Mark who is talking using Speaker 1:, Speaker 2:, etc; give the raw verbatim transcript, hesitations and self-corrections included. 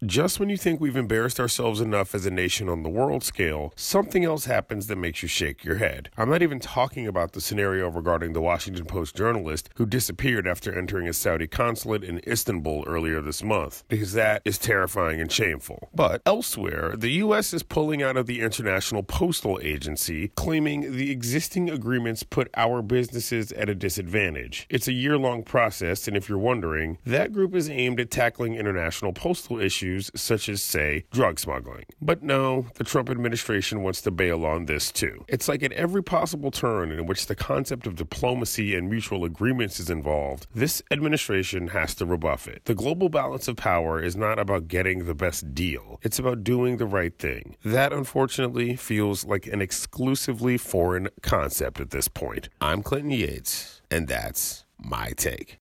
Speaker 1: Just when you think we've embarrassed ourselves enough as a nation on the world scale, something else happens that makes you shake your head. I'm not even talking about the scenario regarding the Washington Post journalist who disappeared after entering a Saudi consulate in Istanbul earlier this month, because that is terrifying and shameful. But elsewhere, the U S is pulling out of the International Postal Agency, claiming the existing agreements put our businesses at a disadvantage. It's a year-long process, and if you're wondering, that group is aimed at tackling international postal issues such as, say, drug smuggling. But no, the Trump administration wants to bail on this too. It's like at every possible turn in which the concept of diplomacy and mutual agreements is involved, this administration has to rebuff it. The global balance of power is not about getting the best deal. It's about doing the right thing. That, unfortunately, feels like an exclusively foreign concept at this point. I'm Clinton Yates, and that's my take.